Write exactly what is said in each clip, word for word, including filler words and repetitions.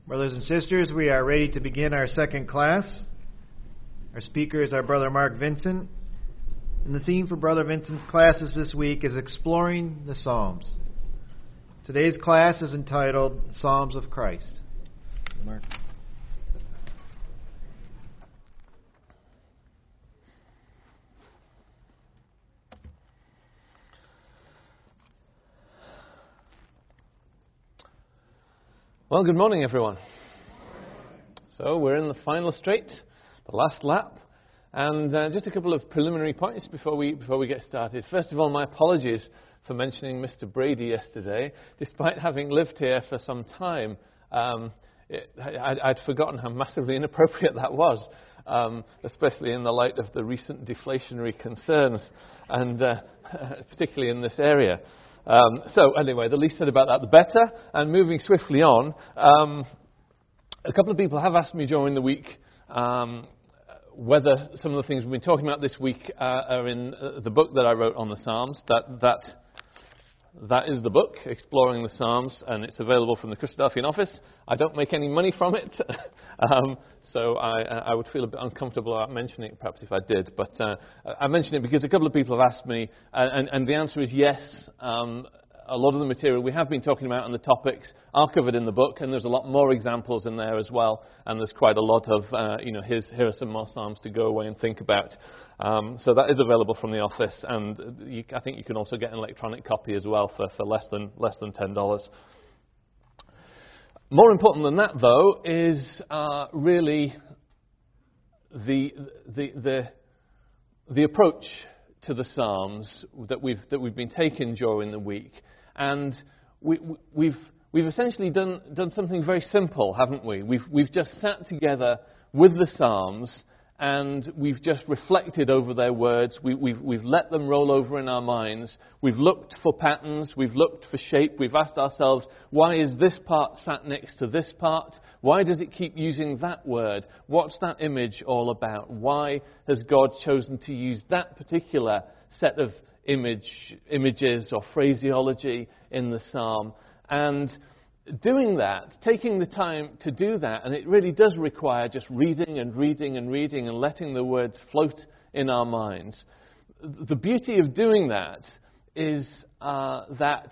Brothers and sisters, we are ready to begin our second class. Our speaker is our brother Mark Vincent. And the theme for Brother Vincent's classes this week is Exploring the Psalms. Today's class is entitled Psalms of Christ. Mark. Well, good morning, everyone. So we're in the final straight, the last lap, and uh, just a couple of preliminary points before we before we get started. First of all, my apologies for mentioning Mister Brady yesterday. Despite having lived here for some time, um, it, I, I'd forgotten how massively inappropriate that was, um, especially in the light of the recent deflationary concerns, and uh, particularly in this area. Um, so anyway, the least said about that, the better. And moving swiftly on, um, a couple of people have asked me during the week um, whether some of the things we've been talking about this week uh, are in uh, the book that I wrote on the Psalms. That that that is the book, Exploring the Psalms, and it's available from the Christadelphian office. I don't make any money from it, um, so I, I would feel a bit uncomfortable about mentioning it, perhaps if I did. But uh, I mention it because a couple of people have asked me, and, and the answer is yes. Um, a lot of the material we have been talking about and the topics are covered in the book, and there's a lot more examples in there as well. And there's quite a lot of, uh, you know, here's, here are some more psalms to go away and think about. Um, so that is available from the office, and you, I think you can also get an electronic copy as well for, for less than less than ten dollars. More important than that, though, is uh, really the the the the approach to the Psalms that we've that we've been taking during the week, and we, we've we've essentially done done something very simple, haven't we? We've we've just sat together with the Psalms, and we've just reflected over their words. We, we've, we've let them roll over in our minds. We've looked for patterns. We've looked for shape. We've asked ourselves, why is this part sat next to this part? Why does it keep using that word? What's that image all about? Why has God chosen to use that particular set of image, images or phraseology in the psalm? And doing that, taking the time to do that, and it really does require just reading and reading and reading and letting the words float in our minds. The beauty of doing that is uh, that,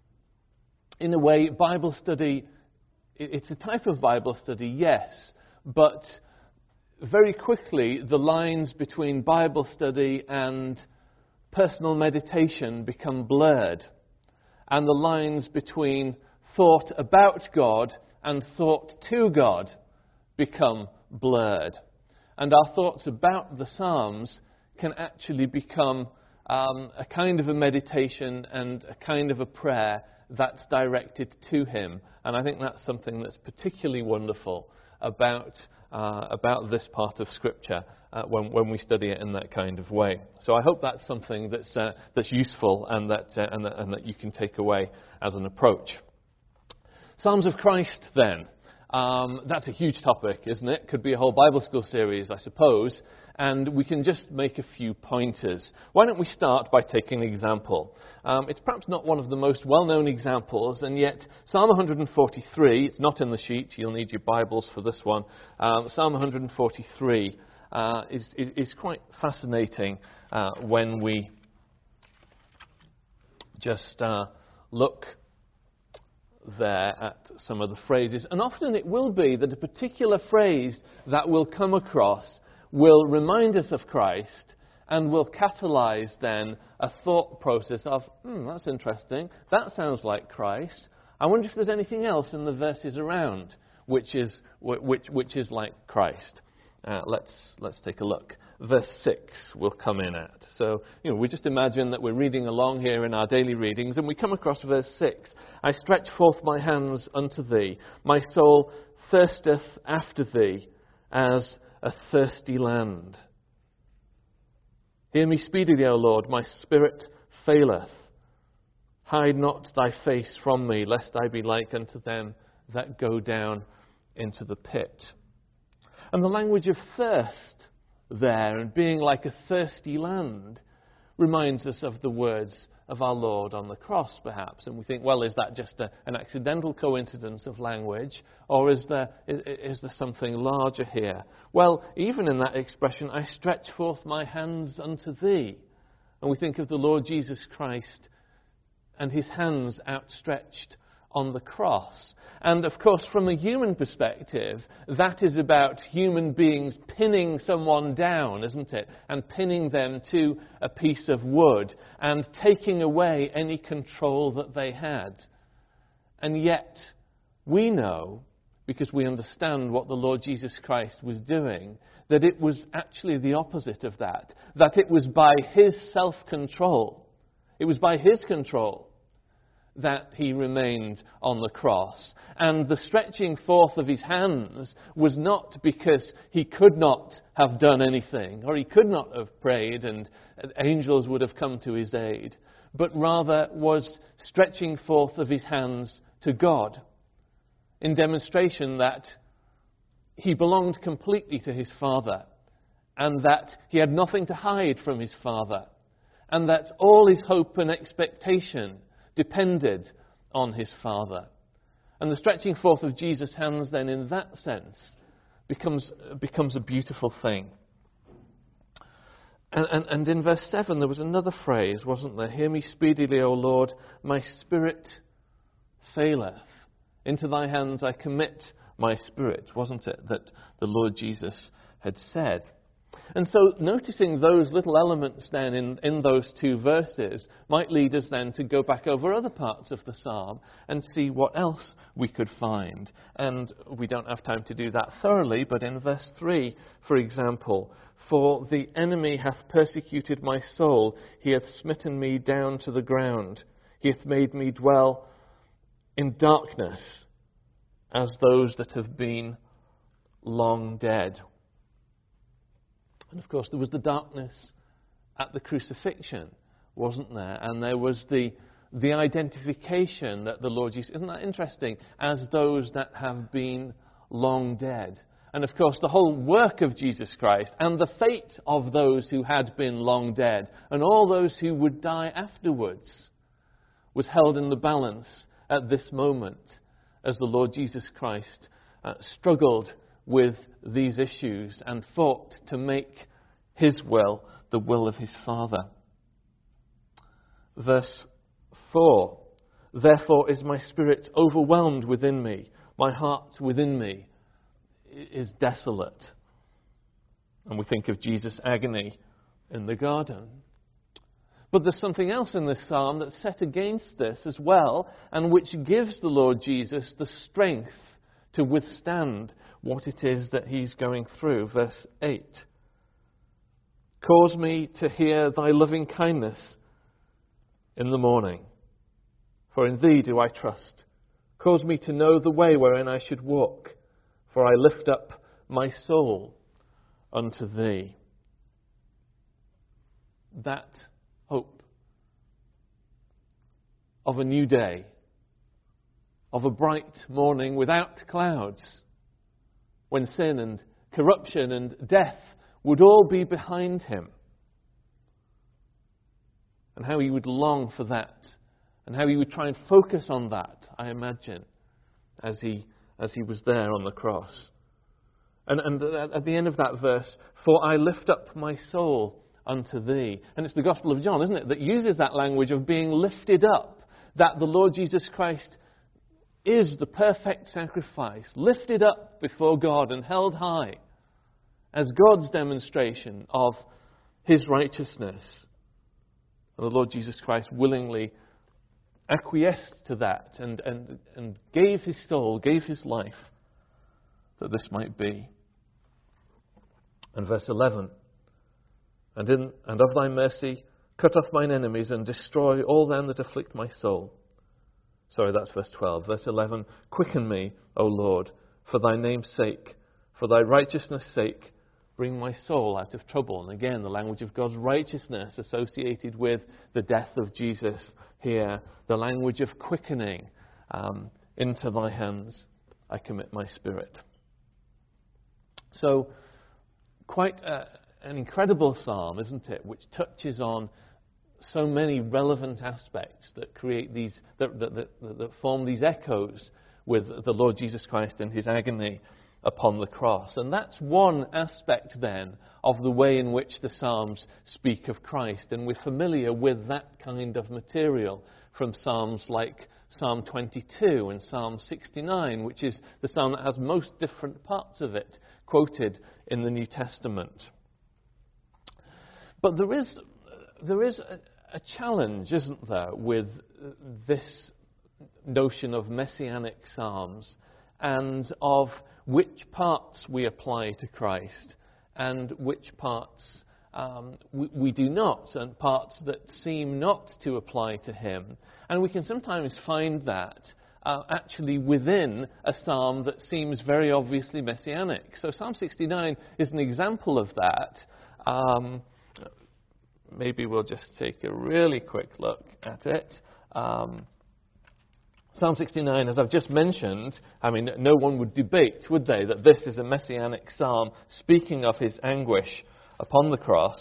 in a way, Bible study, it's a type of Bible study, yes, but very quickly the lines between Bible study and personal meditation become blurred, and the lines between thought about God and thought to God become blurred. And our thoughts about the Psalms can actually become um, a kind of a meditation and a kind of a prayer that's directed to Him. And I think that's something that's particularly wonderful about uh, about this part of Scripture uh, when, when we study it in that kind of way. So I hope that's something that's uh, that's useful and that, uh, and that and that you can take away as an approach. Psalms of Christ, then. Um, that's a huge topic, isn't it? Could be a whole Bible school series, I suppose. And we can just make a few pointers. Why don't we start by taking an example? Um, it's perhaps not one of the most well-known examples, and yet Psalm one forty-three, it's not in the sheet, you'll need your Bibles for this one. Um, Psalm one forty-three uh, is, is, is quite fascinating uh, when we just uh, look there at some of the phrases. And often it will be that a particular phrase that will come across will remind us of Christ and will catalyze then a thought process of, hmm, that's interesting, that sounds like Christ. I wonder if there's anything else in the verses around which is which which is like Christ. Uh, let's let's take a look. Verse six will come in at. So, you know, we just imagine that we're reading along here in our daily readings, and we come across verse six. I stretch forth my hands unto thee. My soul thirsteth after thee as a thirsty land. Hear me speedily, O Lord, my spirit faileth. Hide not thy face from me, lest I be like unto them that go down into the pit. And the language of thirst there, and being like a thirsty land, reminds us of the words of our Lord on the cross, perhaps. And we think, well, is that just a, an accidental coincidence of language, or is there, is, is there something larger here? Well, even in that expression, I stretch forth my hands unto thee. And we think of the Lord Jesus Christ and his hands outstretched on the cross. And of course, from a human perspective, that is about human beings pinning someone down, isn't it? And pinning them to a piece of wood and taking away any control that they had. And yet, we know, because we understand what the Lord Jesus Christ was doing, that it was actually the opposite of that. That it was by his self-control, it was by his control that he remained on the cross. And the stretching forth of his hands was not because he could not have done anything, or he could not have prayed and angels would have come to his aid, but rather was stretching forth of his hands to God, in demonstration that he belonged completely to his Father, and that he had nothing to hide from his Father, and that all his hope and expectation depended on his Father. And the stretching forth of Jesus' hands then, in that sense, becomes, becomes a beautiful thing. And, and, and in verse seven, there was another phrase, wasn't there? Hear me speedily, O Lord, my spirit faileth. Into thy hands I commit my spirit, wasn't it, that the Lord Jesus had said. And so noticing those little elements then in, in those two verses might lead us then to go back over other parts of the psalm and see what else we could find. And we don't have time to do that thoroughly, but in verse three, for example, for the enemy hath persecuted my soul, he hath smitten me down to the ground, he hath made me dwell in darkness as those that have been long dead. And of course, there was the darkness at the crucifixion, wasn't there? And there was the the identification that the Lord Jesus, isn't that interesting? As those that have been long dead. And of course, the whole work of Jesus Christ and the fate of those who had been long dead and all those who would die afterwards was held in the balance at this moment as the Lord Jesus Christ uh, struggled with these issues and fought to make his will the will of his Father. Verse four, therefore is my spirit overwhelmed within me, my heart within me is desolate. And we think of Jesus' agony in the garden. But there's something else in this psalm that's set against this as well, and which gives the Lord Jesus the strength to withstand what it is that he's going through. Verse eight. Cause me to hear thy loving kindness in the morning, for in thee do I trust. Cause me to know the way wherein I should walk, for I lift up my soul unto thee. That hope of a new day, of a bright morning without clouds, when sin and corruption and death would all be behind him. And how he would long for that, and how he would try and focus on that, I imagine, as he as he was there on the cross. And, and at the end of that verse, for I lift up my soul unto thee. And it's the Gospel of John, isn't it, that uses that language of being lifted up, that the Lord Jesus Christ is the perfect sacrifice, lifted up before God and held high as God's demonstration of his righteousness. And the Lord Jesus Christ willingly acquiesced to that and, and, and gave his soul, gave his life, that this might be. And verse eleven, and, in, and of thy mercy cut off mine enemies and destroy all them that afflict my soul. Sorry, that's verse twelve. Verse eleven, quicken me, O Lord, for thy name's sake, for thy righteousness' sake, bring my soul out of trouble. And again, the language of God's righteousness associated with the death of Jesus here. The language of quickening. Um, into thy hands I commit my spirit. So, quite a, an incredible psalm, isn't it? Which touches on so many relevant aspects that create these, that, that, that, that form these echoes with the Lord Jesus Christ and his agony upon the cross. And that's one aspect then of the way in which the Psalms speak of Christ. And we're familiar with that kind of material from Psalms like Psalm twenty-two and Psalm sixty-nine, which is the psalm that has most different parts of it quoted in the New Testament. But there is, there is a, a challenge, isn't there, with this notion of messianic psalms and of which parts we apply to Christ and which parts um, we, we do not, and parts that seem not to apply to him. And we can sometimes find that uh, actually within a psalm that seems very obviously messianic. So Psalm sixty-nine is an example of that. Um, maybe we'll just take a really quick look at it. Um, Psalm sixty-nine, as I've just mentioned, I mean, no one would debate, would they, that this is a messianic psalm speaking of his anguish upon the cross.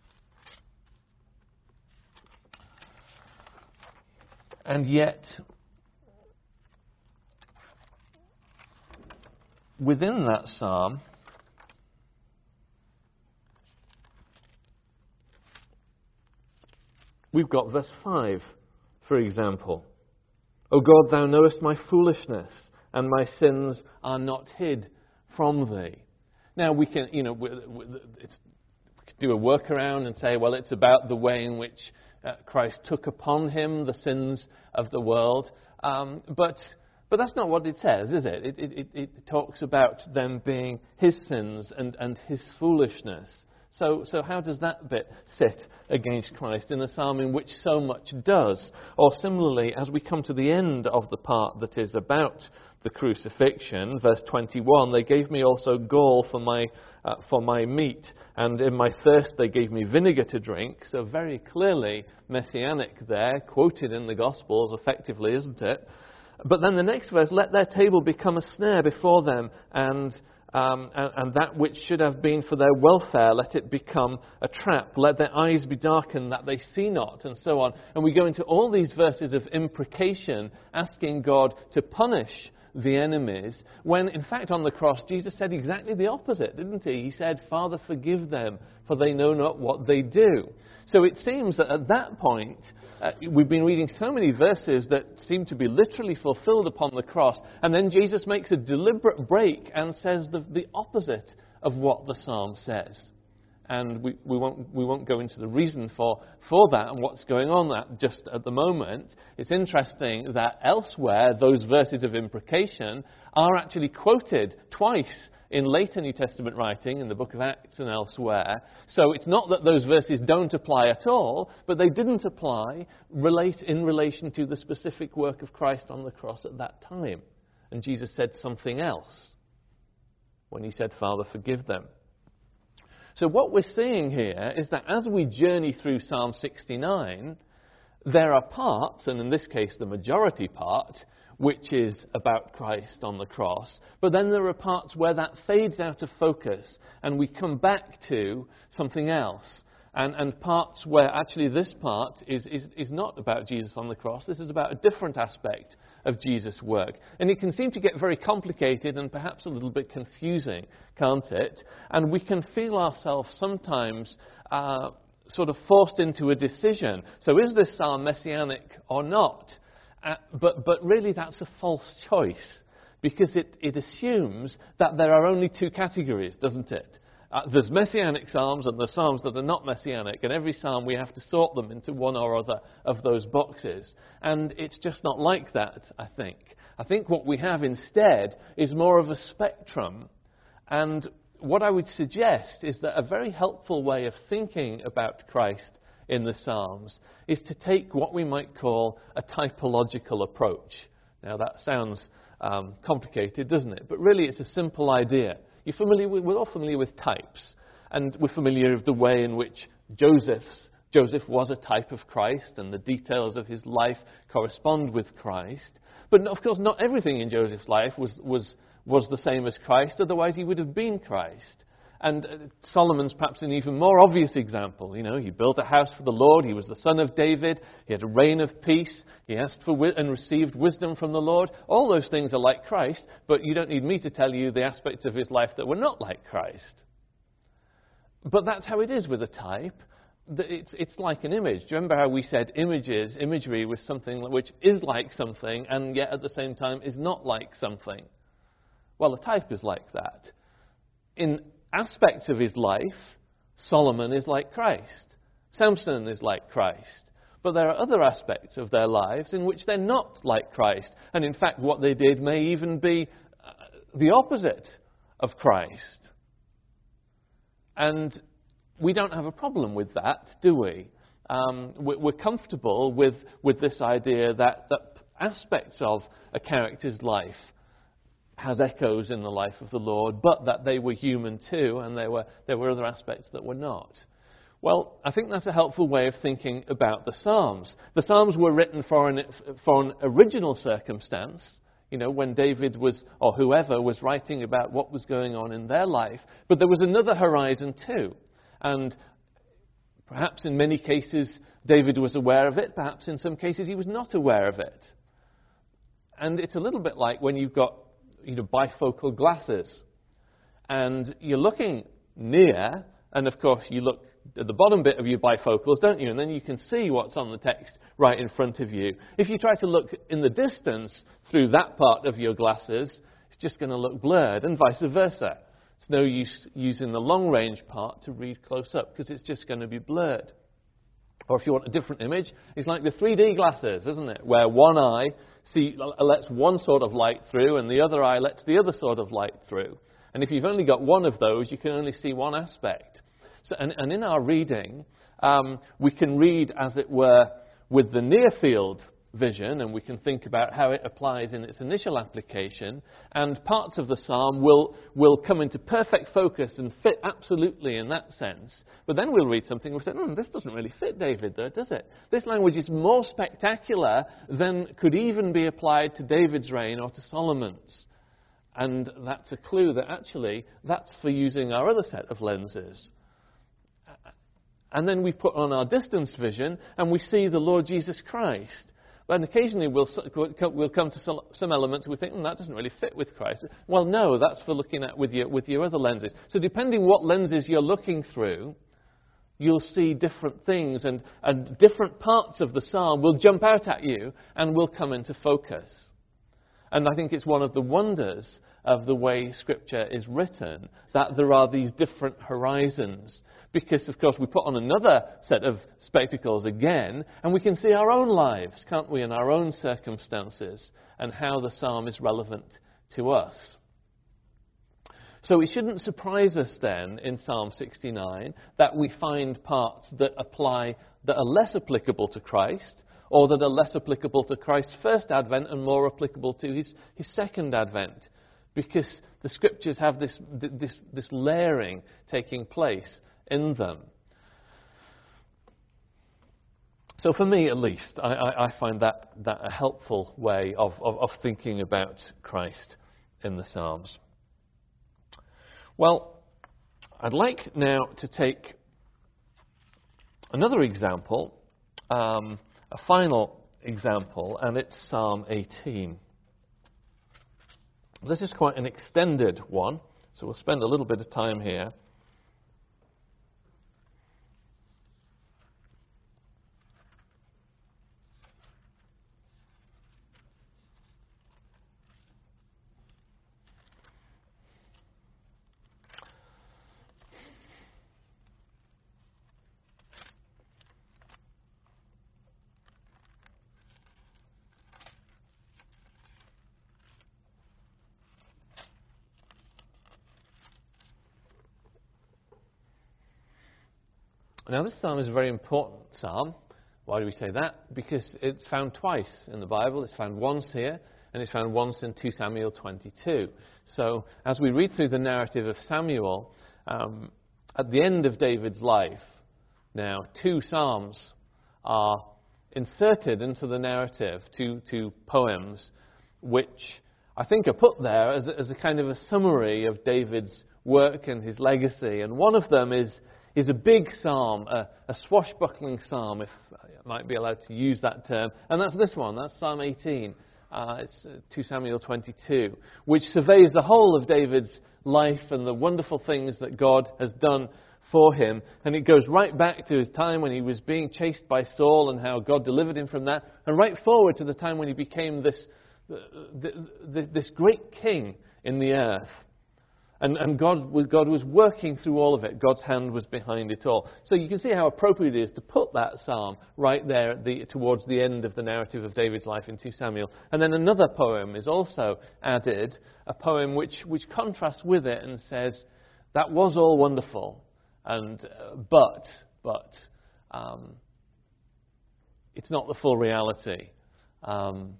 And yet, within that psalm, we've got verse five, for example. O God, thou knowest my foolishness, and my sins are not hid from thee. Now, we can, you know, we, we, it's, we could do a workaround and say, well, it's about the way in which uh, Christ took upon him the sins of the world. Um, but but that's not what it says, is it? It, it, it? it talks about them being his sins and, and his foolishness. So, so how does that bit sit against Christ in a psalm in which so much does? Or similarly, as we come to the end of the part that is about the crucifixion, verse twenty-one, they gave me also gall for my uh, for my meat, and in my thirst they gave me vinegar to drink. So very clearly messianic there, quoted in the Gospels effectively, isn't it? But then the next verse, let their table become a snare before them, and Um, and, and that which should have been for their welfare, let it become a trap. Let their eyes be darkened that they see not, and so on. And we go into all these verses of imprecation, asking God to punish the enemies, when in fact on the cross Jesus said exactly the opposite, didn't he? He said, Father, forgive them, for they know not what they do. So it seems that at that point, Uh, we've been reading so many verses that seem to be literally fulfilled upon the cross, and then Jesus makes a deliberate break and says the, the opposite of what the psalm says. And we, we won't we won't go into the reason for, for that and what's going on that just at the moment. It's interesting that elsewhere those verses of imprecation are actually quoted twice in later New Testament writing, in the book of Acts and elsewhere. So it's not that those verses don't apply at all, but they didn't apply relate in relation to the specific work of Christ on the cross at that time. And Jesus said something else when he said, Father, forgive them. So what we're seeing here is that as we journey through Psalm sixty-nine, there are parts, and in this case the majority part, which is about Christ on the cross. But then there are parts where that fades out of focus and we come back to something else. And, and parts where actually this part is, is, is not about Jesus on the cross. This is about a different aspect of Jesus' work. And it can seem to get very complicated and perhaps a little bit confusing, can't it? And we can feel ourselves sometimes uh, sort of forced into a decision. So is this psalm messianic or not? Uh, but, but really that's a false choice, because it, it assumes that there are only two categories, doesn't it? Uh, there's messianic psalms and there's psalms that are not messianic, and every psalm we have to sort them into one or other of those boxes. And it's just not like that, I think. I think what we have instead is more of a spectrum. And what I would suggest is that a very helpful way of thinking about Christ in the Psalms is to take what we might call a typological approach. Now that sounds um, complicated, doesn't it? But really it's a simple idea. You're familiar with, we're all familiar with types, and we're familiar with the way in which Joseph's, Joseph was a type of Christ, and the details of his life correspond with Christ. But of course not everything in Joseph's life was, was, was the same as Christ, otherwise he would have been Christ. And uh, Solomon's perhaps an even more obvious example. You know, he built a house for the Lord. He was the son of David. He had a reign of peace. He asked for wi- and received wisdom from the Lord. All those things are like Christ, but you don't need me to tell you the aspects of his life that were not like Christ. But that's how it is with a type. It's, it's like an image. Do you remember how we said images, imagery was something which is like something and yet at the same time is not like something? Well, a type is like that. In aspects of his life, Solomon is like Christ. Samson is like Christ. But there are other aspects of their lives in which they're not like Christ. And in fact, what they did may even be uh, the opposite of Christ. And we don't have a problem with that, do we? Um, we're comfortable with, with this idea that, that aspects of a character's life has echoes in the life of the Lord, but that they were human too, and there were, there were other aspects that were not. Well, I think that's a helpful way of thinking about the Psalms. The Psalms were written for an, for an original circumstance, you know, when David was, or whoever was writing about what was going on in their life, but there was another horizon too. And perhaps in many cases David was aware of it, perhaps in some cases he was not aware of it. And it's a little bit like when you've got, you know, bifocal glasses, and you're looking near, and of course you look at the bottom bit of your bifocals, don't you? And then you can see what's on the text right in front of you. If you try to look in the distance through that part of your glasses, it's just going to look blurred, and vice versa. It's no use using the long range part to read close up because it's just going to be blurred. Or if you want a different image, it's like the three D glasses, isn't it? Where one eye see, lets one sort of light through and the other eye lets the other sort of light through. And if you've only got one of those, you can only see one aspect. So, and, and in our reading, um, we can read, as it were, with the near field vision, and we can think about how it applies in its initial application, and parts of the psalm will, will come into perfect focus and fit absolutely in that sense. But then we'll read something and we'll say, hmm, this doesn't really fit David though, does it? This language is more spectacular than could even be applied to David's reign or to Solomon's. And that's a clue that actually that's for using our other set of lenses. And then we put on our distance vision and we see the Lord Jesus Christ. And occasionally we'll, we'll come to some, some elements and we think, hmm, that doesn't really fit with Christ. Well, no, that's for looking at with your, with your other lenses. So depending what lenses you're looking through, you'll see different things, and, and different parts of the psalm will jump out at you and will come into focus. And I think it's one of the wonders of the way Scripture is written, that there are these different horizons. Because, of course, we put on another set of spectacles again, and we can see our own lives, can't we, and our own circumstances, and how the psalm is relevant to us. So it shouldn't surprise us then, in Psalm sixty-nine, that we find parts that apply, that are less applicable to Christ, or that are less applicable to Christ's first advent and more applicable to his, his second advent. Because the Scriptures have this, this, this layering taking place in them. So for me, at least, I, I, I find that, that a helpful way of, of, of thinking about Christ in the Psalms. Well, I'd like now to take another example, um, a final example, and it's Psalm eighteen. This is quite an extended one, so we'll spend a little bit of time here. Now, this psalm is a very important psalm. Why do we say that? Because it's found twice in the Bible. It's found once here, and it's found once in Second Samuel twenty-two. So, as we read through the narrative of Samuel, um, at the end of David's life, now two psalms are inserted into the narrative, two, two poems, which I think, are put there as a, as a kind of a summary of David's work and his legacy. And one of them is, is a big psalm, a, a swashbuckling psalm, if I might be allowed to use that term. And that's this one, that's Psalm eighteen. Uh, it's Second Samuel twenty-two, which surveys the whole of David's life and the wonderful things that God has done for him. And it goes right back to his time when he was being chased by Saul and how God delivered him from that, and right forward to the time when he became this, this great king in the earth. And, and God, God was working through all of it. God's hand was behind it all. So you can see how appropriate it is to put that psalm right there at the, towards the end of the narrative of David's life in Second Samuel. And then another poem is also added, a poem which, which contrasts with it and says, that was all wonderful, and uh, but, but um, it's not the full reality. Um,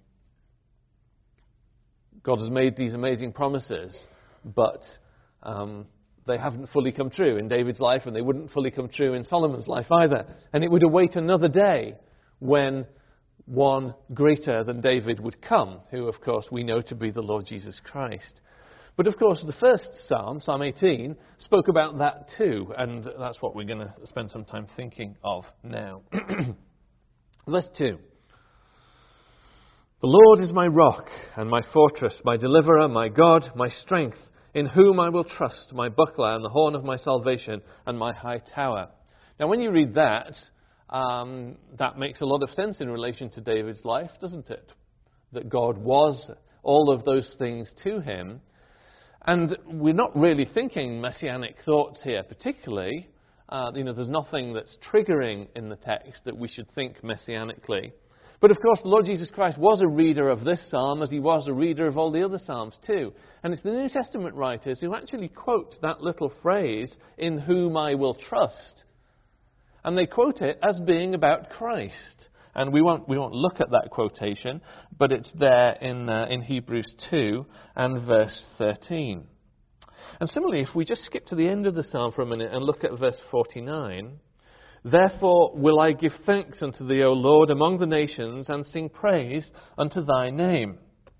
God has made these amazing promises, but Um, they haven't fully come true in David's life, and they wouldn't fully come true in Solomon's life either. And it would await another day when one greater than David would come, who, of course, we know to be the Lord Jesus Christ. But, of course, the first psalm, Psalm eighteen, spoke about that too, and that's what we're going to spend some time thinking of now. Verse two. The Lord is my rock and my fortress, my deliverer, my God, my strength, in whom I will trust, my buckler and the horn of my salvation and my high tower. Now, when you read that, um, that makes a lot of sense in relation to David's life, doesn't it? That God was all of those things to him. And we're not really thinking messianic thoughts here particularly. Uh, you know, there's nothing that's triggering in the text that we should think messianically. But of course, the Lord Jesus Christ was a reader of this psalm as he was a reader of all the other psalms too. And it's the New Testament writers who actually quote that little phrase, in whom I will trust. And they quote it as being about Christ. And we won't, we won't look at that quotation, but it's there in, uh, in Hebrews two and verse thirteen. And similarly, if we just skip to the end of the psalm for a minute and look at verse forty-nine, therefore will I give thanks unto thee, O Lord, among the nations, and sing praise unto thy name.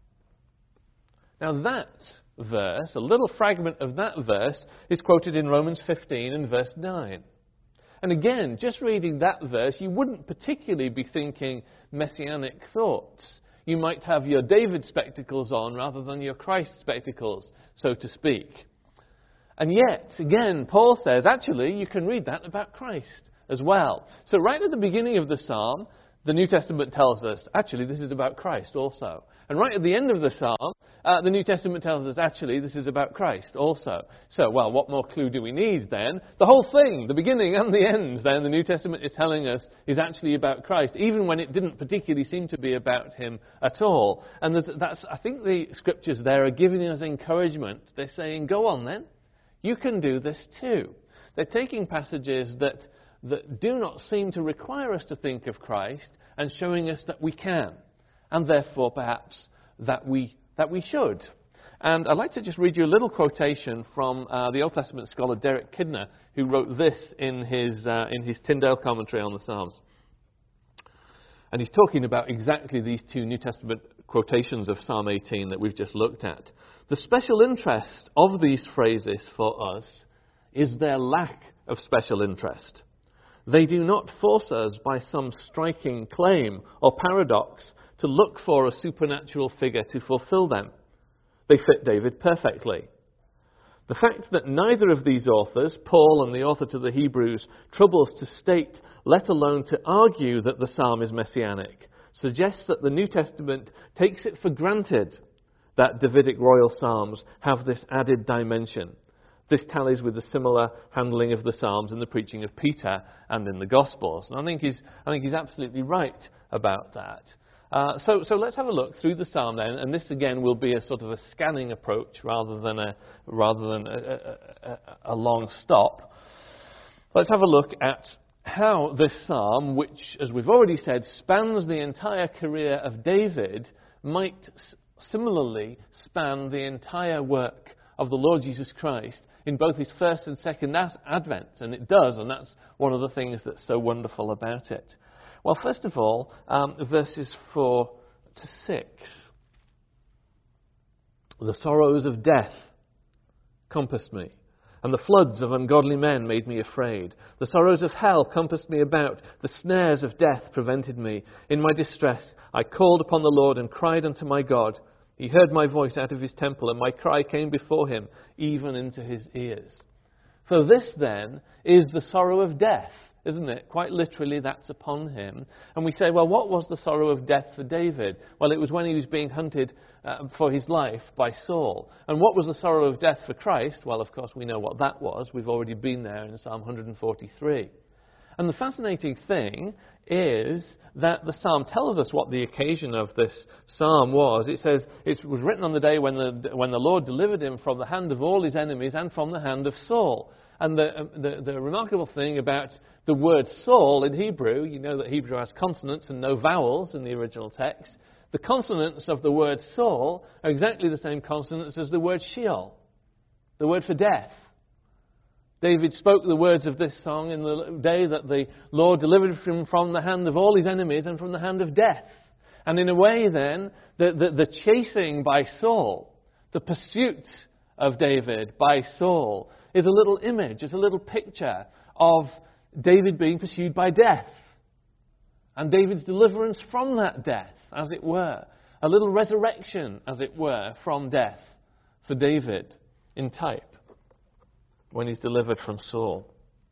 Now that verse, a little fragment of that verse, is quoted in Romans fifteen and verse nine. And again, just reading that verse, you wouldn't particularly be thinking messianic thoughts. You might have your David spectacles on rather than your Christ spectacles, so to speak. And yet, again, Paul says, actually, you can read that about Christ as well. So right at the beginning of the psalm, the New Testament tells us, actually, this is about Christ also. And right at the end of the psalm, uh, the New Testament tells us, actually, this is about Christ also. So, well, what more clue do we need then? The whole thing, the beginning and the end, then, the New Testament is telling us is actually about Christ, even when it didn't particularly seem to be about him at all. And that's, I think the scriptures there are giving us encouragement. They're saying, go on then, you can do this too. They're taking passages that that do not seem to require us to think of Christ and showing us that we can, and therefore perhaps that we that we should. And I'd like to just read you a little quotation from uh, the Old Testament scholar Derek Kidner, who wrote this in his uh, in his Tyndale commentary on the Psalms. And he's talking about exactly these two New Testament quotations of Psalm eighteen that we've just looked at. The special interest of these phrases for us is their lack of special interest. They do not force us by some striking claim or paradox to look for a supernatural figure to fulfill them. They fit David perfectly. The fact that neither of these authors, Paul and the author to the Hebrews, troubles to state, let alone to argue that the psalm is messianic, suggests that the New Testament takes it for granted that Davidic royal psalms have this added dimension. This tallies with the similar handling of the Psalms in the preaching of Peter and in the Gospels. And I think he's, I think he's absolutely right about that. Uh, so, so let's have a look through the Psalm then, and this again will be a sort of a scanning approach rather than a rather than a, a, a, a long stop. Let's have a look at how this Psalm, which, as we've already said, spans the entire career of David, might similarly span the entire work of the Lord Jesus Christ in both his first and second advent. And it does, and that's one of the things that's so wonderful about it. Well, first of all, um, verses four to six. The sorrows of death compassed me, and the floods of ungodly men made me afraid. The sorrows of hell compassed me about. The snares of death prevented me. In my distress I called upon the Lord and cried unto my God. He heard my voice out of his temple, and my cry came before him, even into his ears. So this then is the sorrow of death, isn't it? Quite literally, that's upon him. And we say, well, what was the sorrow of death for David? Well, it was when he was being hunted uh, for his life by Saul. And what was the sorrow of death for Christ? Well, of course, we know what that was. We've already been there in Psalm one forty-three. And the fascinating thing is that the psalm tells us what the occasion of this psalm was. It says it was written on the day when the when the Lord delivered him from the hand of all his enemies and from the hand of Saul. And the, the, the remarkable thing about the word Saul in Hebrew, you know that Hebrew has consonants and no vowels in the original text. The consonants of the word Saul are exactly the same consonants as the word Sheol, the word for death. David spoke the words of this song in the day that the Lord delivered him from the hand of all his enemies and from the hand of death. And in a way then, the, the, the chasing by Saul, the pursuit of David by Saul, is a little image, is a little picture of David being pursued by death. And David's deliverance from that death, as it were. A little resurrection, as it were, from death for David in type, when he's delivered from Saul.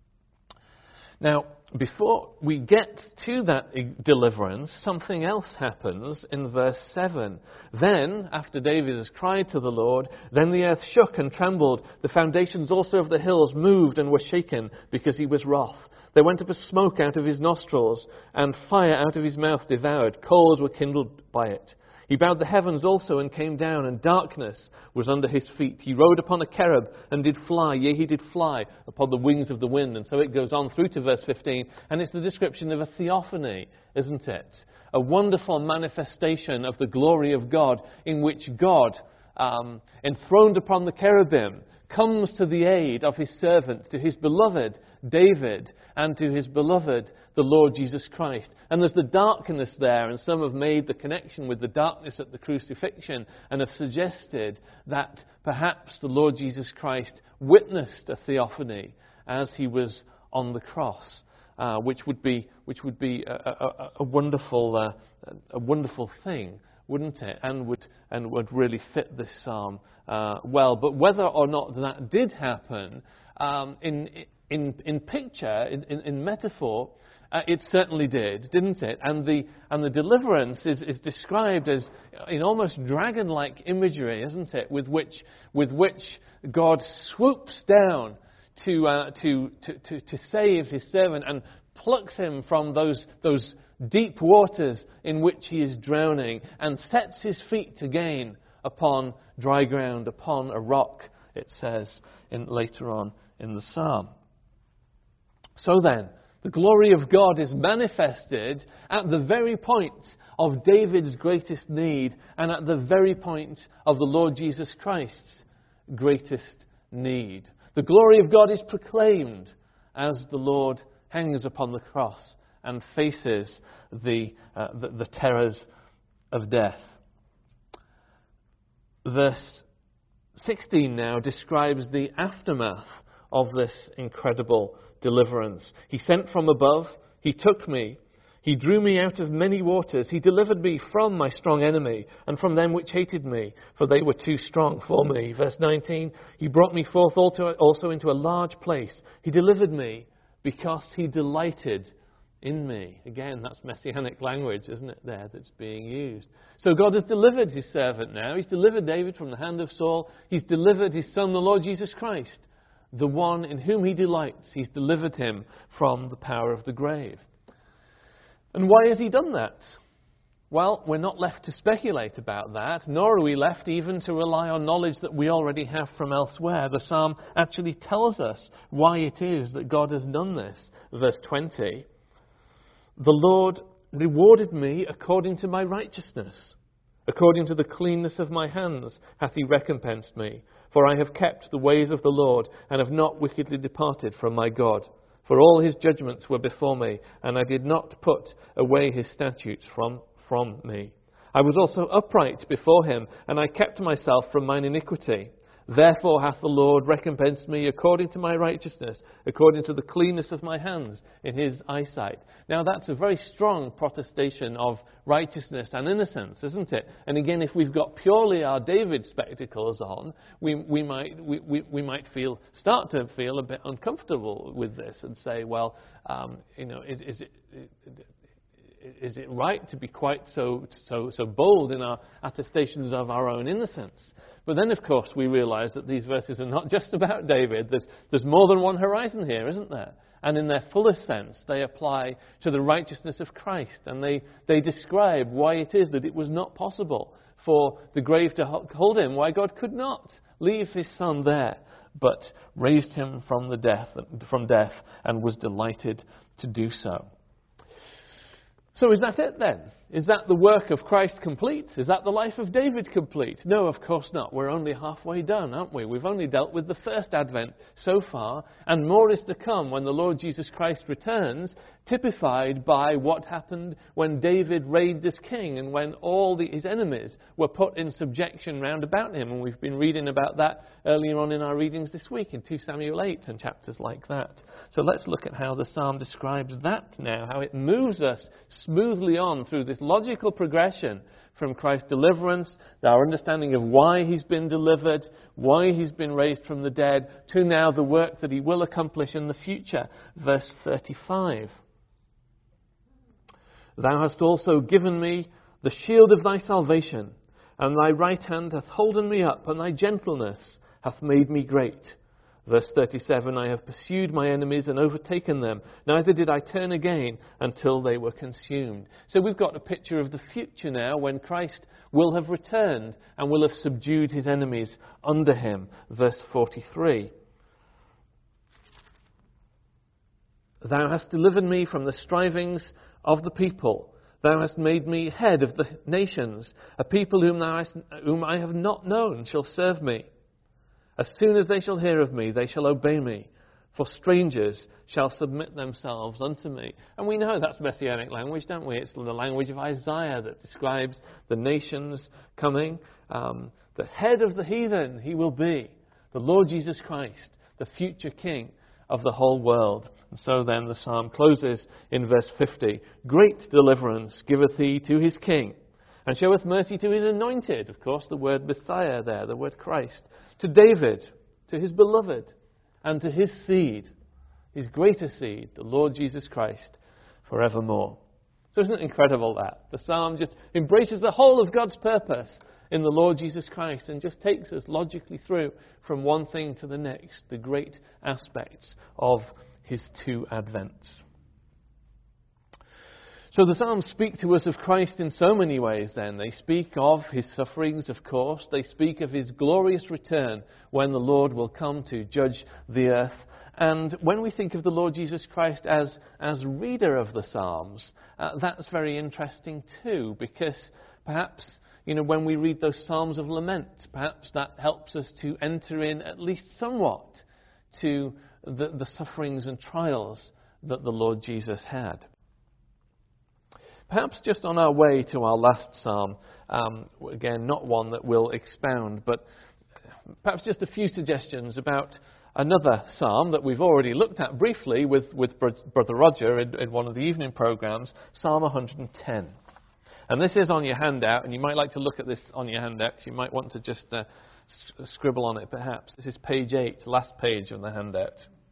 Now, before we get to that deliverance, something else happens in verse seven. Then, after David has cried to the Lord, then the earth shook and trembled. The foundations also of the hills moved and were shaken, because he was wroth. There went up a smoke out of his nostrils, and fire out of his mouth devoured. Coals were kindled by it. He bowed the heavens also and came down, and darkness was under his feet. He rode upon a cherub and did fly. Yea, he did fly upon the wings of the wind. And so it goes on through to verse fifteen. And it's the description of a theophany, isn't it? A wonderful manifestation of the glory of God, in which God, um, enthroned upon the cherubim, comes to the aid of his servant, to his beloved David, and to his beloved, the Lord Jesus Christ. And there's the darkness there, and some have made the connection with the darkness at the crucifixion and have suggested that perhaps the Lord Jesus Christ witnessed a theophany as he was on the cross, uh, which would be which would be a, a, a wonderful uh, a wonderful thing, wouldn't it? And would and would really fit this psalm uh, well. But whether or not that did happen, um, in in in picture, in, in, in metaphor, Uh, it certainly did, didn't it? And the and the deliverance is, is described as in almost dragon-like imagery, isn't it? With which with which God swoops down to uh, to, to to to save his servant and plucks him from those those deep waters in which he is drowning, and sets his feet again upon dry ground, upon a rock. It says in later on in the psalm. So then, the glory of God is manifested at the very point of David's greatest need, and at the very point of the Lord Jesus Christ's greatest need. The glory of God is proclaimed as the Lord hangs upon the cross and faces the, uh, the, the terrors of death. Verse sixteen now describes the aftermath of this incredible deliverance. He sent from above, he took me, he drew me out of many waters, he delivered me from my strong enemy, and from them which hated me, for they were too strong for me. Verse nineteen, he brought me forth also into a large place, he delivered me because he delighted in me. Again, that's messianic language, isn't it, there, that's being used. So God has delivered his servant now, he's delivered David from the hand of Saul, he's delivered his son, the Lord Jesus Christ, the one in whom he delights. He's delivered him from the power of the grave. And why has he done that? Well, we're not left to speculate about that, nor are we left even to rely on knowledge that we already have from elsewhere. The psalm actually tells us why it is that God has done this. Verse twenty, the Lord rewarded me according to my righteousness. According to the cleanness of my hands hath he recompensed me. For I have kept the ways of the Lord, and have not wickedly departed from my God. For all his judgments were before me, and I did not put away his statutes from, from me. I was also upright before him, and I kept myself from mine iniquity. Therefore hath the Lord recompensed me according to my righteousness, according to the cleanness of my hands in his eyesight. Now that's a very strong protestation of righteousness and innocence, isn't it? And again, if we've got purely our David spectacles on, we, we might we, we, we might feel start to feel a bit uncomfortable with this and say, well, um, you know, is, is it, is it right to be quite so so so bold in our attestations of our own innocence? But then, of course, we realise that these verses are not just about David. There's, there's more than one horizon here, isn't there? And in their fullest sense, they apply to the righteousness of Christ. And they, they describe why it is that it was not possible for the grave to hold him, why God could not leave his Son there, but raised him from the death, from death and was delighted to do so. So is that it then? Is that the work of Christ complete? Is that the life of David complete? No, of course not. We're only halfway done, aren't we? We've only dealt with the first advent so far, and more is to come when the Lord Jesus Christ returns, typified by what happened when David reigned as king and when all the, his enemies were put in subjection round about him. And we've been reading about that earlier on in our readings this week in Second Samuel eight and chapters like that. So let's look at how the psalm describes that now, how it moves us smoothly on through this logical progression from Christ's deliverance, our understanding of why he's been delivered, why he's been raised from the dead, to now the work that he will accomplish in the future. Verse thirty-five. Thou hast also given me the shield of thy salvation, and thy right hand hath holden me up, and thy gentleness hath made me great. Verse thirty-seven, I have pursued my enemies and overtaken them, neither did I turn again until they were consumed. So we've got a picture of the future now when Christ will have returned and will have subdued his enemies under him. Verse forty-three. Thou hast delivered me from the strivings of the people. Thou hast made me head of the nations. A people whom, thou hast, whom I have not known shall serve me. As soon as they shall hear of me, they shall obey me. For strangers shall submit themselves unto me. And we know that's messianic language, don't we? It's the language of Isaiah that describes the nations coming. Um, the head of the heathen he will be. The Lord Jesus Christ, the future King of the whole world. And so then the psalm closes in verse fifty. Great deliverance giveth he to his King, and showeth mercy to his anointed. Of course, the word Messiah there, the word Christ. To David, to his beloved, and to his seed, his greater seed, the Lord Jesus Christ, forevermore. So isn't it incredible that? The psalm just embraces the whole of God's purpose in the Lord Jesus Christ and just takes us logically through from one thing to the next, the great aspects of his two advents. So the Psalms speak to us of Christ in so many ways then. They speak of his sufferings, of course. They speak of his glorious return when the Lord will come to judge the earth. And when we think of the Lord Jesus Christ as, as reader of the Psalms, uh, that's very interesting too, because perhaps, you know, when we read those Psalms of lament, perhaps that helps us to enter in at least somewhat to the, the sufferings and trials that the Lord Jesus had. Perhaps just on our way to our last psalm, um, again, not one that we'll expound, but perhaps just a few suggestions about another psalm that we've already looked at briefly with, with Brother Roger in, in one of the evening programs, Psalm one hundred ten. And this is on your handout, and you might like to look at this on your handout. You might want to just uh, scribble on it, perhaps. This is page eight, last page on the handout.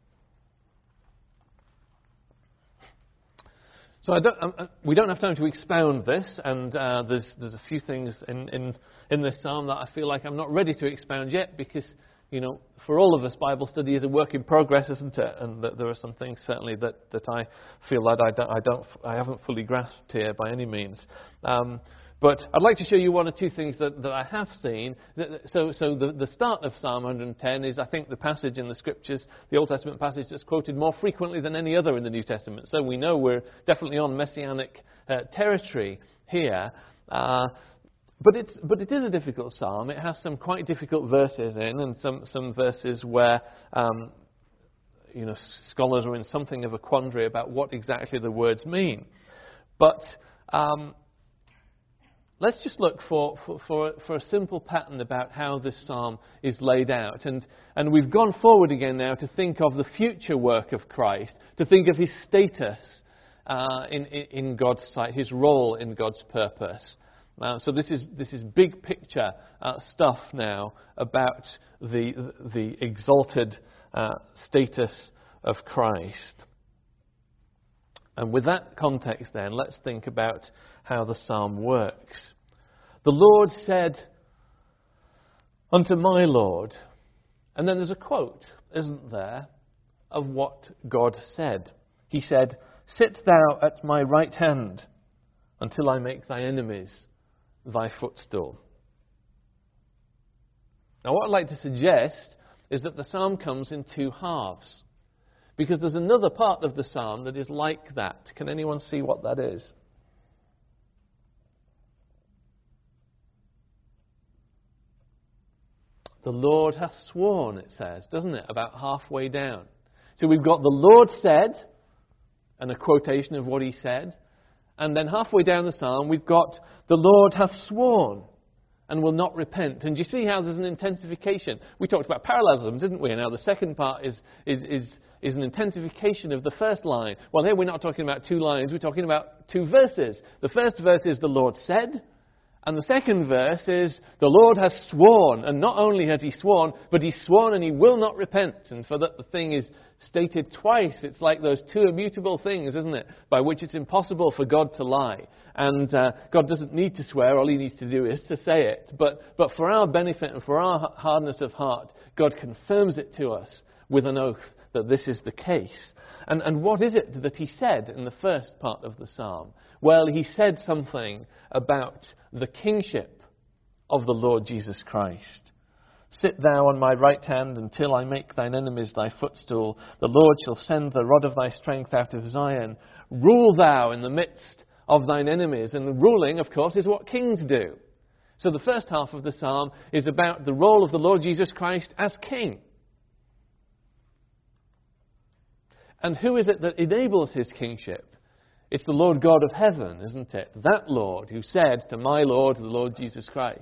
So I don't, um, we don't have time to expound this, and uh, there's there's a few things in, in in this psalm that I feel like I'm not ready to expound yet, because, you know, for all of us, Bible study is a work in progress, isn't it? And that there are some things certainly that, that I feel that I don't I don't I haven't fully grasped here by any means. Um, But I'd like to show you one or two things that, that I have seen. So, so the, the start of Psalm one hundred ten is, I think, the passage in the Scriptures, the Old Testament passage that's quoted more frequently than any other in the New Testament. So we know we're definitely on messianic uh, territory here. Uh, but, it's, but it is a difficult psalm. It has some quite difficult verses in, and some, some verses where um, you know, scholars are in something of a quandary about what exactly the words mean. But... Um, let's just look for, for, for, for a simple pattern about how this psalm is laid out. And, and we've gone forward again now to think of the future work of Christ, to think of his status uh, in, in, in God's sight, his role in God's purpose. Uh, so this is this is big picture uh, stuff now about the the exalted uh, status of Christ. And with that context then, let's think about how the psalm works. The Lord said unto my Lord, and then there's a quote, isn't there, of what God said. He said, sit thou at my right hand until I make thy enemies thy footstool. Now what I'd like to suggest is that the psalm comes in two halves, because there's another part of the psalm that is like that. Can anyone see what that is? The Lord hath sworn, it says, doesn't it, about halfway down. So we've got the Lord said, and a quotation of what he said, and then halfway down the psalm we've got the Lord hath sworn and will not repent. And you see how there's an intensification. We talked about parallelism, didn't we? And now the second part is, is, is, is an intensification of the first line. Well, here we're not talking about two lines, we're talking about two verses. The first verse is the Lord said, and the second verse is the Lord has sworn. And not only has he sworn, but he's sworn and he will not repent. And for that the thing is stated twice. It's like those two immutable things, isn't it, by which it's impossible for God to lie. And uh, God doesn't need to swear, all he needs to do is to say it. But, but for our benefit and for our hardness of heart, God confirms it to us with an oath that this is the case. And, and what is it that he said in the first part of the psalm? Well, he said something about the kingship of the Lord Jesus Christ. Sit thou on my right hand until I make thine enemies thy footstool. The Lord shall send the rod of thy strength out of Zion. Rule thou in the midst of thine enemies. And ruling, of course, is what kings do. So the first half of the psalm is about the role of the Lord Jesus Christ as king. And who is it that enables his kingship? It's the Lord God of heaven, isn't it? That Lord who said to my Lord, the Lord Jesus Christ.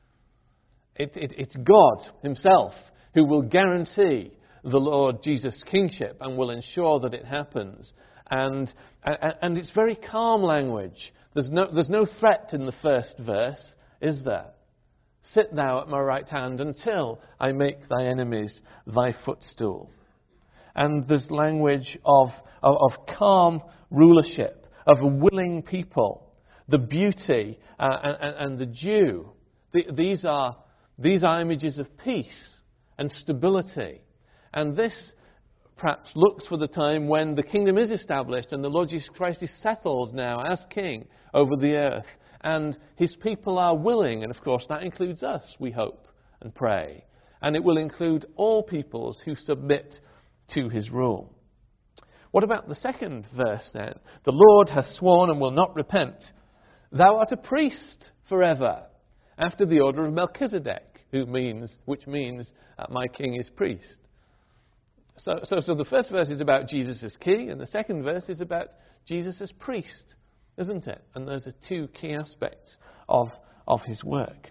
It, it, it's God himself who will guarantee the Lord Jesus' kingship and will ensure that it happens. And, and, and it's very calm language. There's no, there's no threat in the first verse, is there? Sit thou at my right hand until I make thy enemies thy footstool. And there's language of, of, of calm rulership, of a willing people, the beauty uh, and, and the dew. The, these are these are images of peace and stability. And this perhaps looks for the time when the kingdom is established and the Lord Jesus Christ is settled now as king over the earth. And his people are willing, and of course that includes us, we hope and pray. And it will include all peoples who submit to his rule. What about the second verse then? The Lord has sworn and will not repent. Thou art a priest forever, after the order of Melchizedek, who means, which means uh, my king is priest. So, so, so the first verse is about Jesus as king, and the second verse is about Jesus as priest, isn't it? And those are two key aspects of, of his work.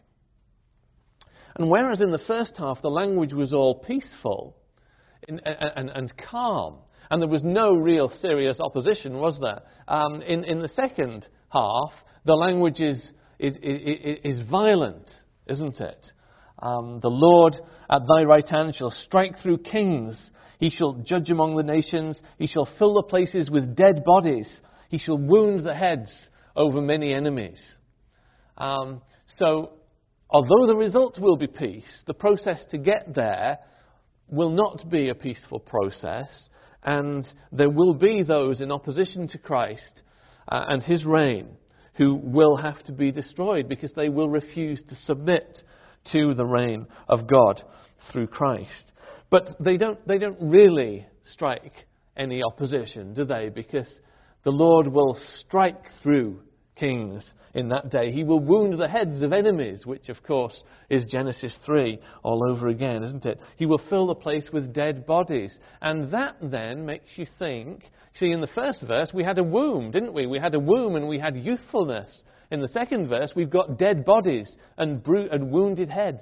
And whereas in the first half the language was all peaceful in, and, and, and calm, and there was no real serious opposition, was there? Um, in, in the second half, the language is, is, is, is violent, isn't it? Um, the Lord at thy right hand shall strike through kings. He shall judge among the nations. He shall fill the places with dead bodies. He shall wound the heads over many enemies. Um, so, although the result will be peace, the process to get there will not be a peaceful process. And there will be those in opposition to Christ uh, and his reign who will have to be destroyed because they will refuse to submit to the reign of God through Christ. But they don't, they don't really strike any opposition, do they? Because the Lord will strike through kings in that day. He will wound the heads of enemies, which of course is Genesis three all over again, isn't it? He will fill the place with dead bodies. And that then makes you think, see, in the first verse we had a womb, didn't we? We had a womb and we had youthfulness. In the second verse, we've got dead bodies and, bru- and wounded heads.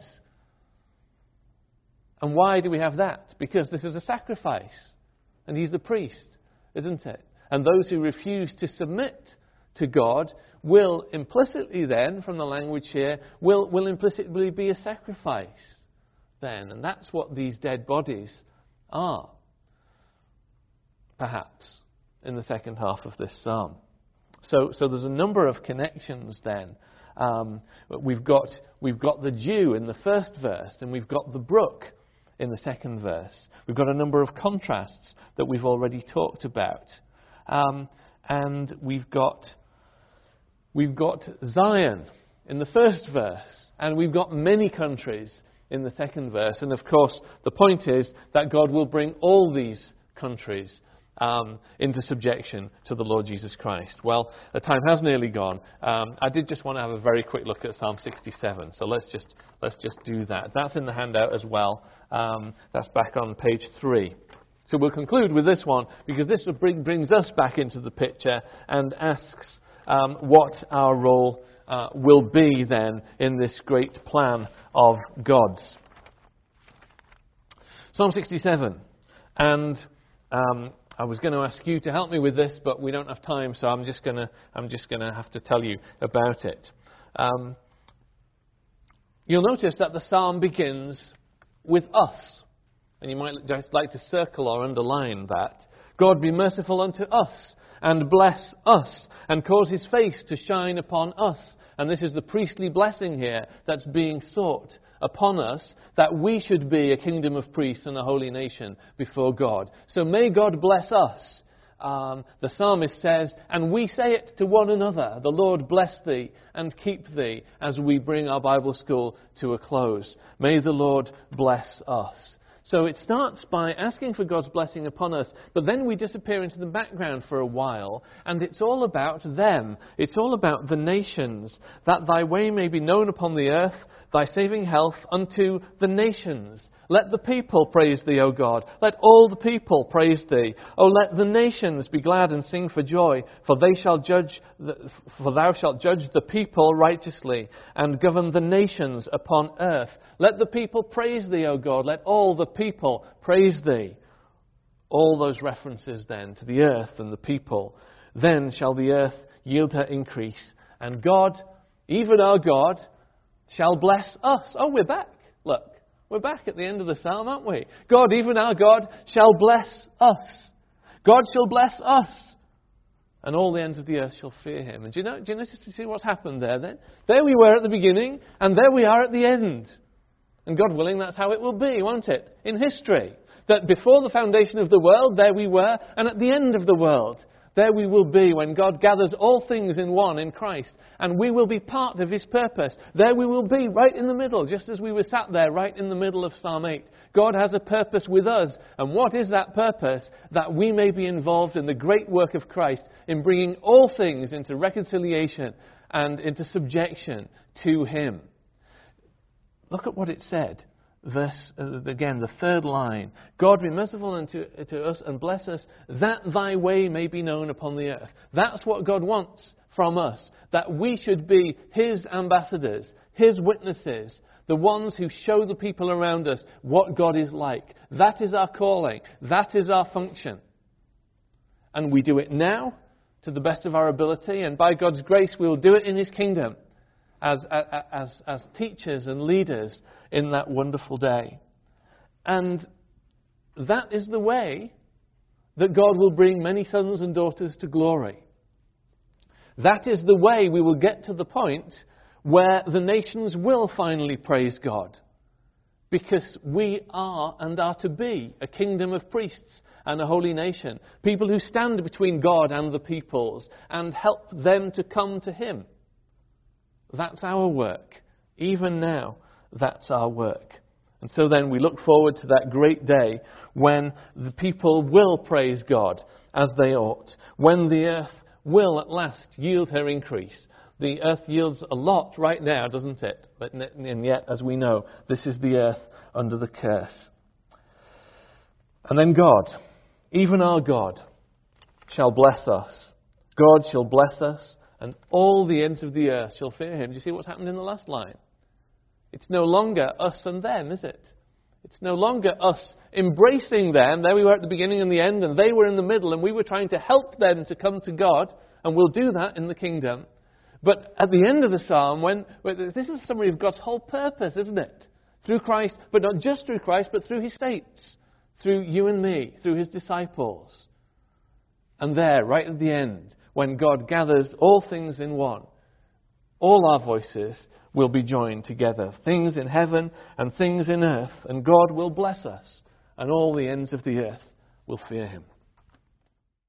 And why do we have that? Because this is a sacrifice. And he's the priest, isn't it? And those who refuse to submit to God will implicitly then, from the language here, will, will implicitly be a sacrifice then. And that's what these dead bodies are, perhaps, in the second half of this psalm. So, so there's a number of connections then. Um, we've got we've got the dew in the first verse, and we've got the brook in the second verse. We've got a number of contrasts that we've already talked about, um, and we've got we've got Zion in the first verse, and we've got many countries in the second verse. And of course, the point is that God will bring all these countries Um, into subjection to the Lord Jesus Christ. Well, the time has nearly gone. Um, I did just want to have a very quick look at Psalm sixty-seven. So let's just let's just do that. That's in the handout as well. Um, that's back on page three. So we'll conclude with this one, because this will bring, brings us back into the picture and asks um, what our role uh, will be then in this great plan of God's. Psalm sixty-seven. And Um, I was going to ask you to help me with this, but we don't have time, so I'm just going to I'm just going to have to tell you about it. Um, you'll notice that the psalm begins with us, and you might just like to circle or underline that. God be merciful unto us, and bless us, and cause his face to shine upon us. And this is the priestly blessing here that's being sought upon us, that we should be a kingdom of priests and a holy nation before God. So may God bless us. Um, the psalmist says, and we say it to one another, the Lord bless thee and keep thee, as we bring our Bible school to a close. May the Lord bless us. So it starts by asking for God's blessing upon us, but then we disappear into the background for a while, and it's all about them. It's all about the nations, that thy way may be known upon the earth, thy saving health unto the nations. Let the people praise thee, O God. Let all the people praise thee. O let the nations be glad and sing for joy, for they shall judge. The, for thou shalt judge the people righteously, and govern the nations upon earth. Let the people praise thee, O God. Let all the people praise thee. All those references then to the earth and the people. Then shall the earth yield her increase, and God, even our God, shall bless us. Oh, we're back. Look, we're back at the end of the psalm, aren't we? God, even our God, shall bless us. God shall bless us. And all the ends of the earth shall fear him. And do you know, do you notice to see what's happened there then? There we were at the beginning, and there we are at the end. And God willing, that's how it will be, won't it? In history. That before the foundation of the world, there we were, and at the end of the world, there we will be when God gathers all things in one in Christ. And we will be part of his purpose. There we will be, right in the middle, just as we were sat there, right in the middle of Psalm eight. God has a purpose with us. And what is that purpose? That we may be involved in the great work of Christ, in bringing all things into reconciliation and into subjection to him. Look at what it said. Verse, uh, again, the third line. God be merciful unto to us and bless us, that thy way may be known upon the earth. That's what God wants from us. That we should be his ambassadors, his witnesses, the ones who show the people around us what God is like. That is our calling. That is our function. And we do it now to the best of our ability, and by God's grace we will do it in his kingdom as, as, as teachers and leaders in that wonderful day. And that is the way that God will bring many sons and daughters to glory. That is the way we will get to the point where the nations will finally praise God. Because we are and are to be a kingdom of priests and a holy nation. People who stand between God and the peoples and help them to come to him. That's our work. Even now, that's our work. And so then we look forward to that great day when the people will praise God as they ought. When the earth will at last yield her increase. The earth yields a lot right now, doesn't it? But and yet, as we know, this is the earth under the curse. And then God, even our God, shall bless us. God shall bless us and all the ends of the earth shall fear him. Do you see what's happened in the last line? It's no longer us and them, is it? It's no longer us embracing them. There we were at the beginning and the end, and they were in the middle, and we were trying to help them to come to God, and we'll do that in the kingdom. But at the end of the psalm, when, when this is a summary of God's whole purpose, isn't it? Through Christ, but not just through Christ, but through his saints, through you and me, through his disciples. And there, right at the end, when God gathers all things in one, all our voices will be joined together. Things in heaven and things in earth. And God will bless us. And all the ends of the earth will fear him.